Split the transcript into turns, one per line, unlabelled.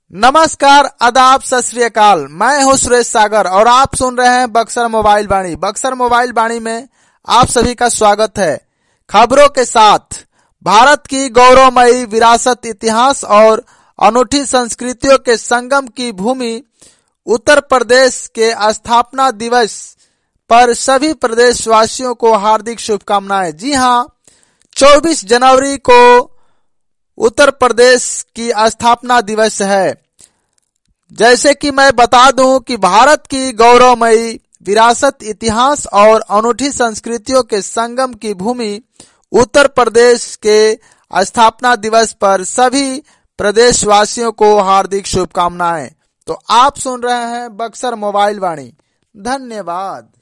नमस्कार, आदाब, सत श्री अकाल। मैं हूं सुरेश सागर और आप सुन रहे हैं बक्सर मोबाइल वाणी। बक्सर मोबाइल वाणी में आप सभी का स्वागत है। खबरों के साथ भारत की गौरवमयी विरासत, इतिहास और अनूठी संस्कृतियों के संगम की भूमि उत्तर प्रदेश के स्थापना दिवस पर सभी प्रदेशवासियों को हार्दिक शुभकामनाएं। जी हां, 24 जनवरी को उत्तर प्रदेश की स्थापना दिवस है। जैसे कि मैं बता दूं कि भारत की गौरवमयी विरासत, इतिहास और अनूठी संस्कृतियों के संगम की भूमि उत्तर प्रदेश के स्थापना दिवस पर सभी प्रदेशवासियों को हार्दिक शुभकामनाएं। तो आप सुन रहे हैं बक्सर मोबाइल वाणी। धन्यवाद।